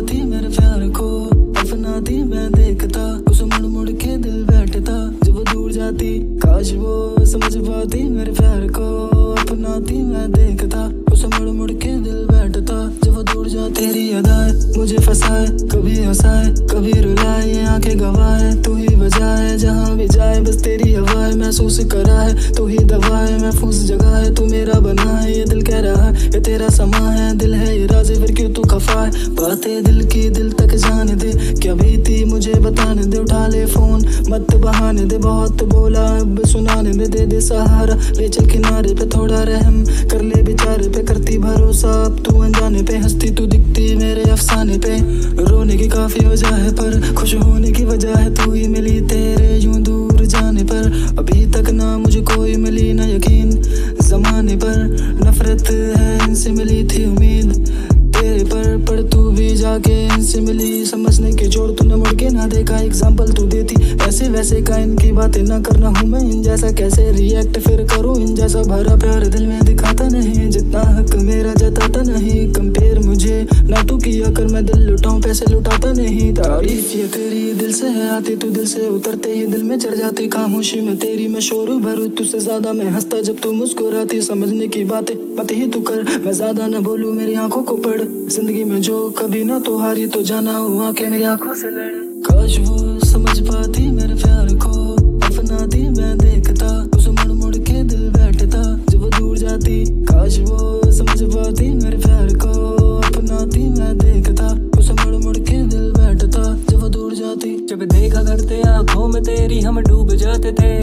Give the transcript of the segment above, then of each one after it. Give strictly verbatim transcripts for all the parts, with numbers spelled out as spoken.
पाती मेरे प्यार को, अपनाती मैं देखता, उसे मुड़ मुड़ के दिल बैठता जब वो दूर जाती। काश वो समझ पाती मेरे प्यार को, अपनाती मैं देखता, उसे मुड़ मुड़ के दिल बैठता जब वो दूर जाती। तेरी अदाएं मुझे फंसाए, कभी हंसाए कभी रुलाए, ये आंखें गवाए, तू ही वजह है जहाँ भी जाए, बस तेरी हवाएं महसूस कराए, तू ही दवा है महफूज जगह है, तू मेरा बना है, ये दिल कह रहा है ये तेरा समा है, दिल है ये राज़ फिर क्यों तू खफा है, बातें दिल की दिल तक जाने दे, क्या बीती मुझे बताने दे, उठा ले फोन मत बहाने दे, बहुत बोला अब सुनाने दे, दे दे सहारा, ले चल किनारे पे, थोड़ा रहम कर ले बेचारे पे, करती भरोसा अब तू अनजाने पे, हंसती तू दिखती मेरे अफसाने पे, रोने की काफी वजह है पर खुश होने की वजह है, तू ही मिली तेरे यूं दूर जाने पर, अभी तक ना मुझे कोई मिली ना यकीन जमाने पर, नफरत है इनसे मिली थी उम्मीद तेरे पर, पर तू भी जाके इनसे मिली, समझने के जोड़ तूने मुड़ के ना देखा, एग्जाम्पल तू देती ऐसे वैसे का, इनकी बातें ना करना हूँ मैं इन जैसा, कैसे रिएक्ट फिर करूँ इन जैसा, भरा प्यार दिल में दिखाता नहीं, जितना हक मेरा जताता नहीं, कंपेयर मुझे ना तू किया कर, मैं दिल लुटाऊं पैसे लुटाता नहीं, तारीफ ये तेरी दिल से है आती, तू दिल से उतरते ही दिल में चढ़ जाती, खामोशी में तेरी मैं शोर भरूं, तुझसे ज्यादा मैं हंसता जब तू मुस्कुराती, समझने की बातें मत ही तू कर, मैं ज्यादा न बोलूं मेरी आंखों को पढ़, जिंदगी में जो कभी ना तो हारी तो जाना हुआ के मेरी आंखों से लड़, काश वो समझ पाती मेरे प्यार को, अपनाती मैं देखता, उसे मुड़ मुड़ के दिल बैठता जब वो दूर जाती। काश वो समझ पाती मेरे प्यार को, अपनाती मैं देखता, उसे मुड़ मुड़ के दिल बैठता जब वो दूर जाती। जब देखा करते आंखों में तेरी हम डूब जाते थे,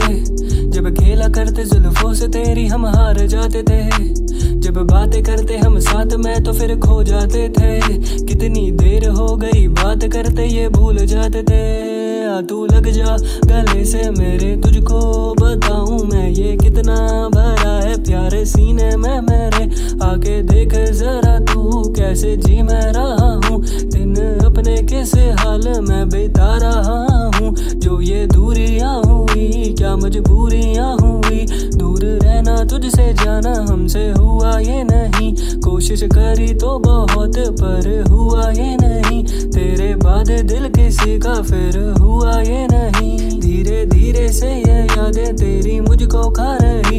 जब खेला करते जुल्फों से तेरी हम हार जाते थे, जब बातें करते हम साथ में तो फिर खो जाते थे, कितनी देर हो गई बात करते ये भूल जाते थे, आ तू लग जा गले से मेरे, तुझको बताऊं मैं ये कितना भरा है प्यारे सीने में मेरे, आके देख जरा तू कैसे जी मैं रहा हूँ, दिन अपने कैसे हाल में बिता रहा हूँ, जो ये दूरियां हुई क्या मजबूरियां हुई, दूर रहना तुझसे जाना हमसे हुआ ये नहीं, कोशिश करी तो बहुत पर हुआ ये नहीं, तेरे बाद दिल किसी का फिर हुआ ये नहीं, धीरे धीरे से ये यादें तेरी मुझको खा रही,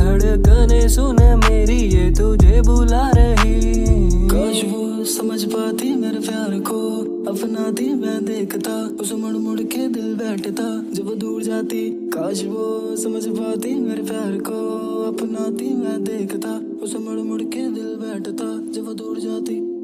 धड़कने सुन मेरी ये तुझे बुला रही। काश वो समझ पाती मेरे प्यार को, अपनाती मैं देखता, उसे मुड़ मुड़ के दिल बैठता जब वो दूर जाती। काश वो समझ पाती मेरे प्यार को, अपनाती मैं देखता, उसे मुड़ मुड़ के दिल बैठता जब वो दूर जाती।